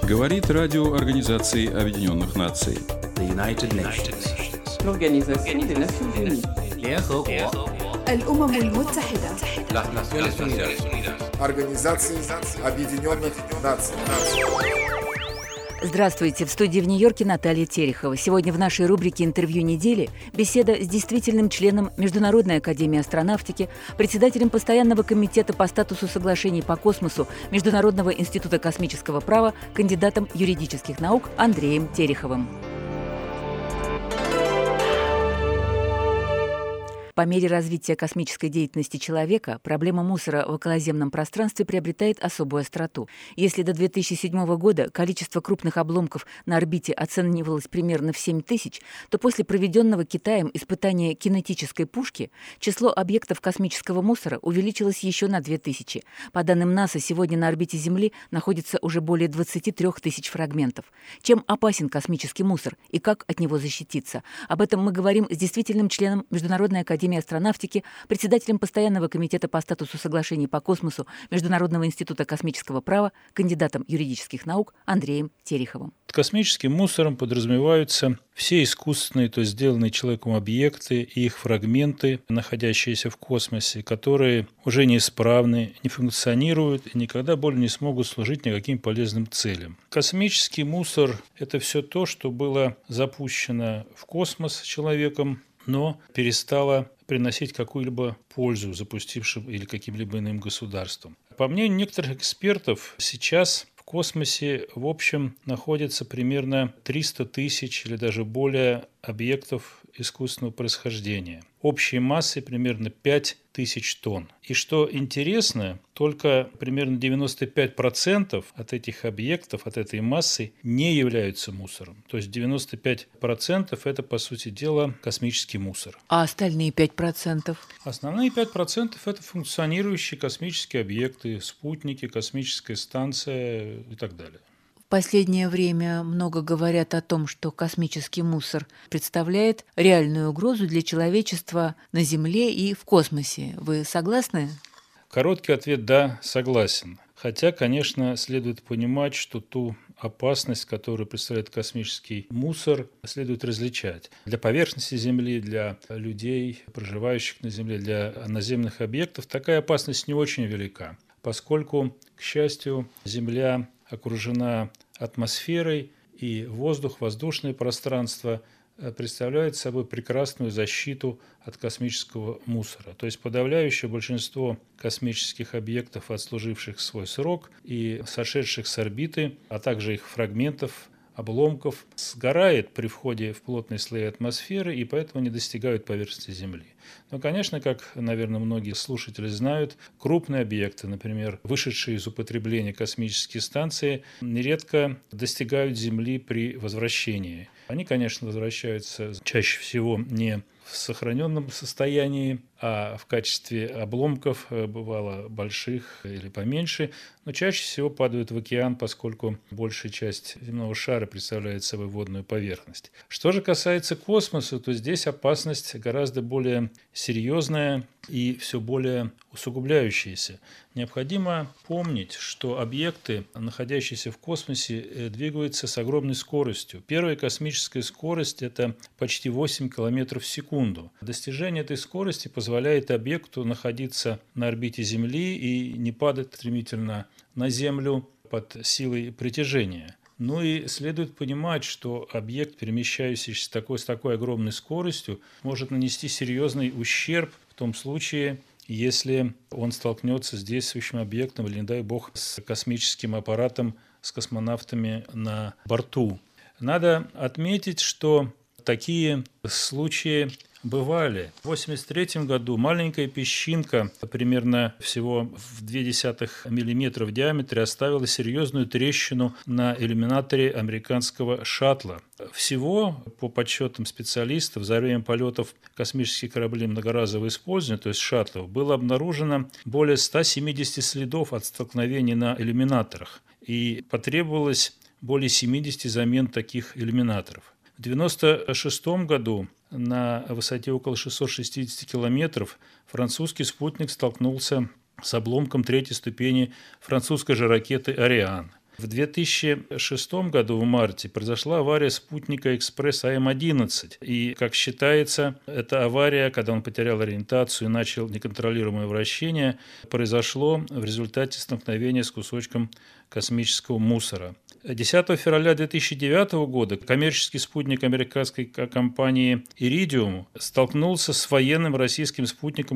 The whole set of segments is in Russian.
Говорит радио Организации Объединенных Наций. L'Organisation des Nations Unies. الأمم المتحدة. Организации Объединенных Наций. Здравствуйте! В студии в Нью-Йорке Наталья Терехова. Сегодня в нашей рубрике «Интервью недели» беседа с действительным членом Международной академии астронавтики, председателем Постоянного комитета по статусу соглашений по космосу Международного института космического права, кандидатом юридических наук Андреем Тереховым. По мере развития космической деятельности человека проблема мусора в околоземном пространстве приобретает особую остроту. Если до 2007 года количество крупных обломков на орбите оценивалось примерно в 7 тысяч, то после проведенного Китаем испытания кинетической пушки число объектов космического мусора увеличилось еще на 2000. По данным НАСА, сегодня на орбите Земли находится уже более 23 тысяч фрагментов. Чем опасен космический мусор и как от него защититься? Об этом мы говорим с действительным членом Международной академии астронавтики, председателем Постоянного комитета по статусу соглашений по космосу Международного института космического права, кандидатом юридических наук Андреем Тереховым. Космическим мусором подразумеваются все искусственные, то есть сделанные человеком объекты и их фрагменты, находящиеся в космосе, которые уже неисправны, не функционируют и никогда более не смогут служить никаким полезным целям. Космический мусор – это все то, что было запущено в космос человеком, но перестало приносить какую-либо пользу запустившим или каким-либо иным государствам. По мнению некоторых экспертов, сейчас в космосе в общем находится примерно 300 тысяч или даже более объектов искусственного происхождения. Общей массой примерно 5000 тонн. И что интересно, только примерно 95% от этих объектов, от этой массы не являются мусором. То есть 95% это, по сути дела, космический мусор. А остальные 5%? Основные 5% это функционирующие космические объекты, спутники, космическая станция и так далее. В последнее время много говорят о том, что космический мусор представляет реальную угрозу для человечества на Земле и в космосе. Вы согласны? Короткий ответ – да, согласен. Хотя, конечно, следует понимать, что ту опасность, которую представляет космический мусор, следует различать. Для поверхности Земли, для людей, проживающих на Земле, для наземных объектов такая опасность не очень велика, поскольку, к счастью, Земля окружена атмосферой, и воздух, воздушное пространство представляет собой прекрасную защиту от космического мусора. То есть подавляющее большинство космических объектов, отслуживших свой срок и сошедших с орбиты, а также их фрагментов, обломков, сгорает при входе в плотные слои атмосферы и поэтому не достигают поверхности Земли. Но, конечно, как, наверное, многие слушатели знают, крупные объекты, например, вышедшие из употребления космические станции, нередко достигают Земли при возвращении. Они, конечно, возвращаются чаще всего не в сохраненном состоянии, а в качестве обломков, бывало больших или поменьше, но чаще всего падают в океан, поскольку большая часть земного шара представляет собой водную поверхность. Что же касается космоса, то здесь опасность гораздо более серьезная и все более усугубляющаяся. Необходимо помнить, что объекты, находящиеся в космосе, двигаются с огромной скоростью. Первая космическая скорость – это почти 8 км в секунду. Достижение этой скорости позволяет объекту находиться на орбите Земли и не падать стремительно на Землю под силой притяжения. Ну и следует понимать, что объект, перемещающийся с такой огромной скоростью, может нанести серьезный ущерб в том случае, если он столкнется с действующим объектом или, не дай бог, с космическим аппаратом, с космонавтами на борту. Надо отметить, что такие случаи бывали. В 1983 году маленькая песчинка, примерно всего в 0,2 мм в диаметре, оставила серьезную трещину на иллюминаторе американского шаттла. Всего, по подсчетам специалистов, за время полетов космических кораблей многоразового использования, то есть шаттлов, было обнаружено более 170 следов от столкновений на иллюминаторах, и потребовалось более 70 замен таких иллюминаторов. В 1996 году на высоте около 660 километров французский спутник столкнулся с обломком третьей ступени французской же ракеты «Ариан». В 2006 году в марте произошла авария спутника «Экспресс АМ-11». И, как считается, эта авария, когда он потерял ориентацию и начал неконтролируемое вращение, произошло в результате столкновения с кусочком космического мусора. 10 февраля 2009 года коммерческий спутник американской компании «Иридиум» столкнулся с военным российским спутником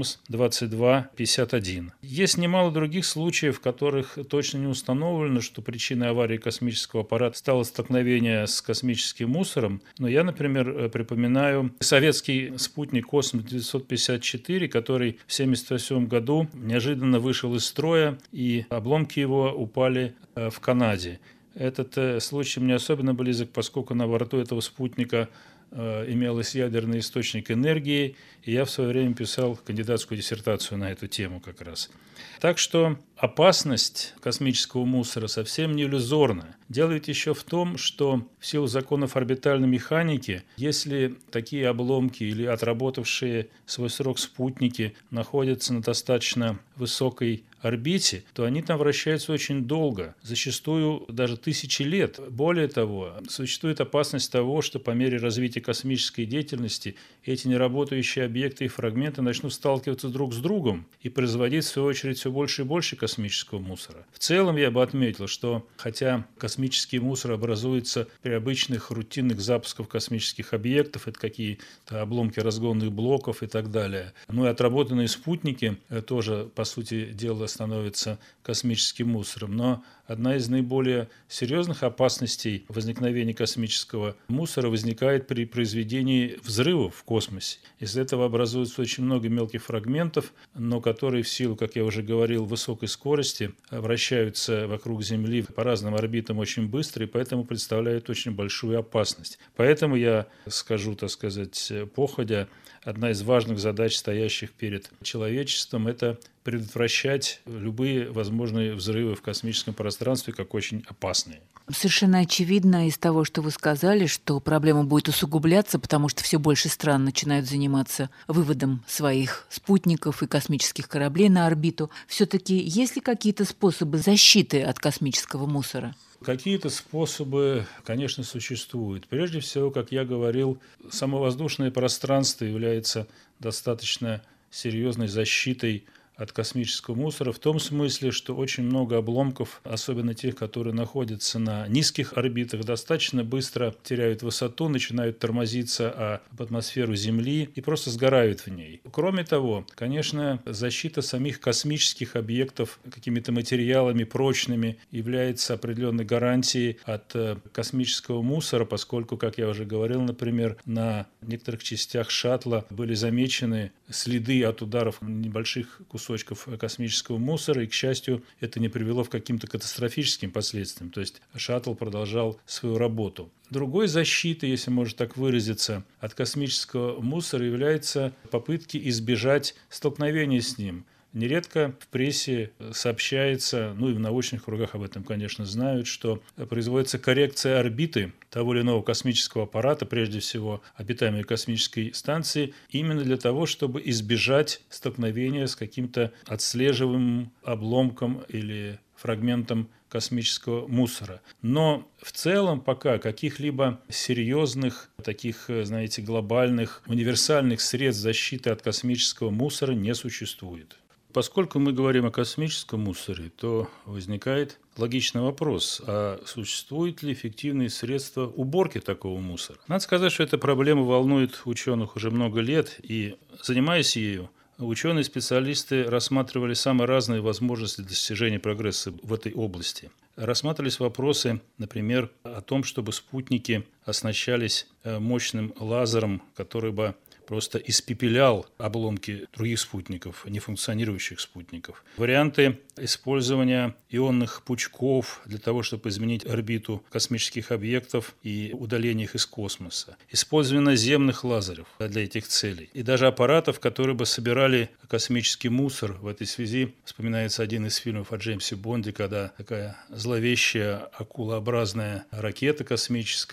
«Космос-2251». Есть немало других случаев, в которых точно не установлено, что причиной аварии космического аппарата стало столкновение с космическим мусором. Но я, например, припоминаю советский спутник «Космос-954», который в 1978 году неожиданно вышел из строя, и обломки его упали в Канаде. Этот случай мне особенно близок, поскольку на борту этого спутника имелся ядерный источник энергии, и я в свое время писал кандидатскую диссертацию на эту тему как раз. Так что опасность космического мусора совсем не иллюзорна. Дело ведь еще в том, что в силу законов орбитальной механики, если такие обломки или отработавшие свой срок спутники находятся на достаточно высокой орбите, то они там вращаются очень долго, зачастую даже тысячи лет. Более того, существует опасность того, что по мере развития космической деятельности эти неработающие объекты и фрагменты начнут сталкиваться друг с другом и производить, в свою очередь, все больше и больше космического мусора. В целом я бы отметил, что хотя космический мусор образуется при обычных рутинных запусках космических объектов, это какие-то обломки разгонных блоков и так далее, ну и отработанные спутники тоже, по сути дела, становятся космическим мусором. Но одна из наиболее серьезных опасностей возникновения космического мусора возникает при произведении взрывов в космосе. Из этого образуется очень много мелких фрагментов, но которые в силу, как я уже говорил, высокой скорости вращаются вокруг Земли по разным орбитам очень быстро и поэтому представляют очень большую опасность. Поэтому я скажу, так сказать, походя, одна из важных задач, стоящих перед человечеством, это предотвращать любые возможные взрывы в космическом пространстве как очень опасные. Совершенно очевидно из того, что вы сказали, что проблема будет усугубляться, потому что все больше стран начинают заниматься выводом своих спутников и космических кораблей на орбиту. Все-таки есть ли какие-то способы защиты от космического мусора? Какие-то способы, конечно, существуют. Прежде всего, как я говорил, само воздушное пространство является достаточно серьезной защитой от космического мусора в том смысле, что очень много обломков, особенно тех, которые находятся на низких орбитах, достаточно быстро теряют высоту, начинают тормозиться об атмосферу Земли и просто сгорают в ней. Кроме того, конечно, защита самих космических объектов какими-то материалами прочными является определенной гарантией от космического мусора, поскольку, как я уже говорил, например, на некоторых частях шаттла были замечены следы от ударов небольших кусочков космического мусора, и, к счастью, это не привело к каким-то катастрофическим последствиям, то есть шаттл продолжал свою работу. Другой защитой, если можно так выразиться, от космического мусора являются попытки избежать столкновения с ним. Нередко в прессе сообщается, ну и в научных кругах об этом, конечно, знают, что производится коррекция орбиты того или иного космического аппарата, прежде всего обитаемой космической станции, именно для того, чтобы избежать столкновения с каким-то отслеживаемым обломком или фрагментом космического мусора. Но в целом пока каких-либо серьезных, таких, знаете, глобальных, универсальных средств защиты от космического мусора не существует. Поскольку мы говорим о космическом мусоре, то возникает логичный вопрос, а существуют ли эффективные средства уборки такого мусора? Надо сказать, что эта проблема волнует ученых уже много лет, и, занимаясь ею, ученые-специалисты рассматривали самые разные возможности достижения прогресса в этой области. Рассматривались вопросы, например, о том, чтобы спутники оснащались мощным лазером, который бы просто испепелял обломки других спутников, нефункционирующих спутников. Варианты использования ионных пучков для того, чтобы изменить орбиту космических объектов и удаление их из космоса. Использование наземных лазеров для этих целей. И даже аппаратов, которые бы собирали космический мусор. В этой связи вспоминается один из фильмов о Джеймсе Бонде, когда такая зловещая акулообразная ракета космическая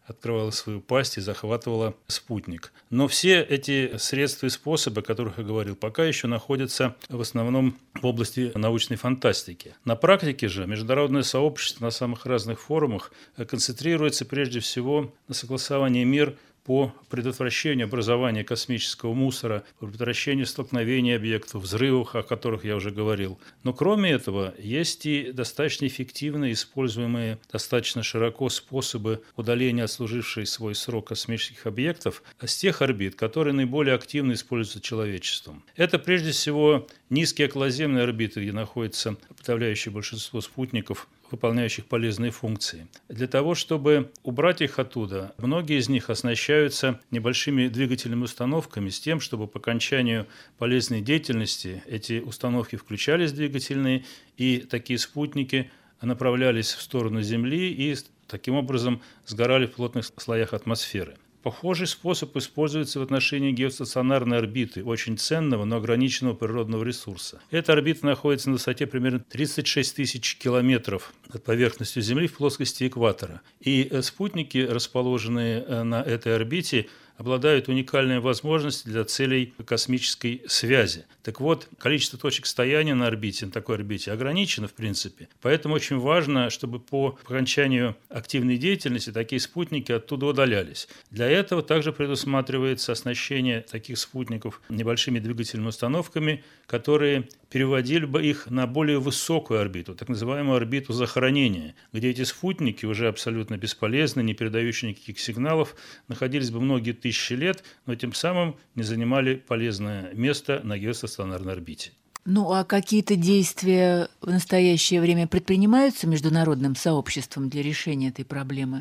открывала свою пасть и захватывала спутник. Но все эти средства и способы, о которых я говорил, пока еще находятся в основном в области научной фантастики. На практике же международное сообщество на самых разных форумах концентрируется прежде всего на согласовании мер по предотвращению образования космического мусора, по предотвращению столкновений объектов, взрывов, о которых я уже говорил. Но кроме этого, есть и достаточно эффективные, используемые достаточно широко способы удаления отслуживших свой срок космических объектов с тех орбит, которые наиболее активно используются человечеством. Это прежде всего низкие околоземные орбиты, где находится подавляющее большинство спутников, выполняющих полезные функции. Для того, чтобы убрать их оттуда, многие из них оснащаются небольшими двигательными установками с тем, чтобы по окончанию полезной деятельности эти установки включались двигательные, и такие спутники направлялись в сторону Земли и таким образом сгорали в плотных слоях атмосферы. Похожий способ используется в отношении геостационарной орбиты, очень ценного, но ограниченного природного ресурса. Эта орбита находится на высоте примерно 36 тысяч километров над поверхностью Земли в плоскости экватора. И спутники, расположенные на этой орбите, обладают уникальной возможностью для целей космической связи. Так вот, количество точек стояния на такой орбите ограничено в принципе. Поэтому очень важно, чтобы по окончанию активной деятельности такие спутники оттуда удалялись. Для этого также предусматривается оснащение таких спутников небольшими двигательными установками, которые переводили бы их на более высокую орбиту, так называемую орбиту захоронения, где эти спутники, уже абсолютно бесполезны, не передающие никаких сигналов, находились бы многие тысячи лет, но тем самым не занимали полезное место на геостационарной орбите. Ну а какие-то действия в настоящее время предпринимаются международным сообществом для решения этой проблемы?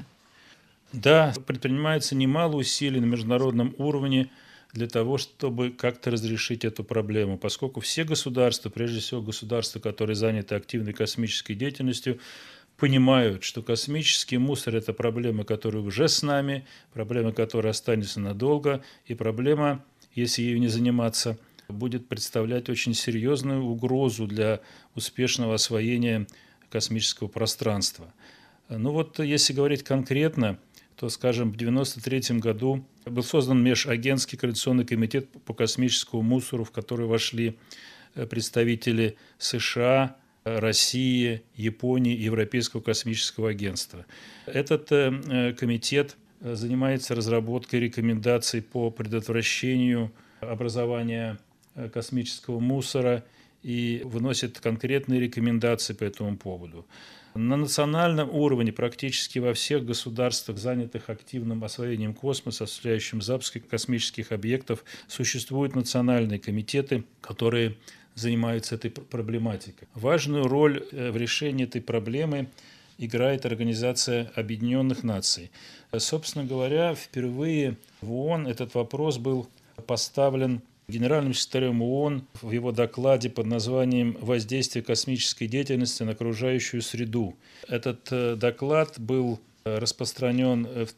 Да, предпринимается немало усилий на международном уровне для того, чтобы как-то разрешить эту проблему, поскольку все государства, прежде всего государства, которые заняты активной космической деятельностью, понимают, что космический мусор – это проблема, которая уже с нами, проблема, которая останется надолго, и проблема, если ею не заниматься, будет представлять очень серьезную угрозу для успешного освоения космического пространства. Ну вот, если говорить конкретно, то, скажем, в 1993 году был создан Межагентский координационный комитет по космическому мусору, в который вошли представители США, России, Японии и Европейского космического агентства. Этот комитет занимается разработкой рекомендаций по предотвращению образования космического мусора и выносит конкретные рекомендации по этому поводу. На национальном уровне практически во всех государствах, занятых активным освоением космоса, осуществляющим запуски космических объектов, существуют национальные комитеты, которые занимаются этой проблематикой. Важную роль в решении этой проблемы играет Организация Объединенных Наций. Собственно говоря, впервые в ООН этот вопрос был поставлен Генеральным секретарем ООН в его докладе под названием «Воздействие космической деятельности на окружающую среду». Этот доклад был распространен в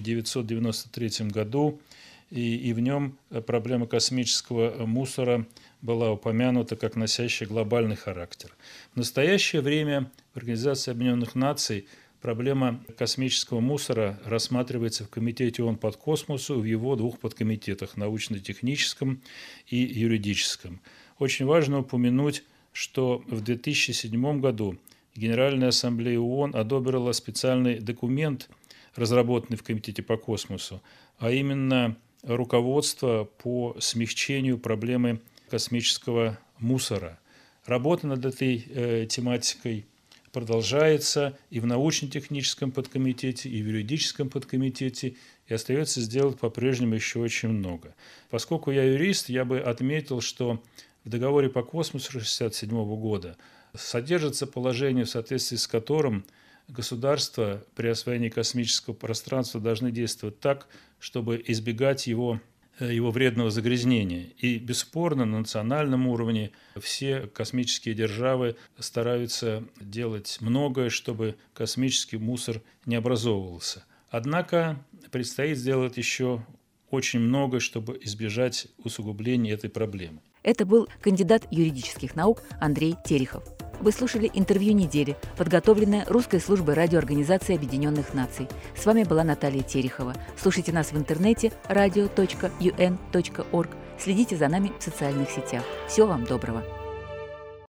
1993 году, и в нем проблема космического мусора была упомянута как носящая глобальный характер. В настоящее время в Организации Объединенных Наций проблема космического мусора рассматривается в Комитете ООН по космосу в его двух подкомитетах – научно-техническом и юридическом. Очень важно упомянуть, что в 2007 году Генеральная ассамблея ООН одобрила специальный документ, разработанный в Комитете по космосу, а именно руководство по смягчению проблемы космического мусора. Работа над этой тематикой продолжается и в научно-техническом подкомитете, и в юридическом подкомитете, и остается сделать по-прежнему еще очень много. Поскольку я юрист, я бы отметил, что в договоре по космосу 1967 года содержится положение, в соответствии с которым государства при освоении космического пространства должны действовать так, чтобы избегать его вредного загрязнения. И бесспорно на национальном уровне все космические державы стараются делать многое, чтобы космический мусор не образовывался. Однако предстоит сделать еще очень много, чтобы избежать усугубления этой проблемы. Это был кандидат юридических наук Андрей Терехов. Вы слушали интервью недели, подготовленное Русской службой радиоорганизации Объединенных Наций. С вами была Наталья Терехова. Слушайте нас в интернете radio.un.org. Следите за нами в социальных сетях. Всего вам доброго.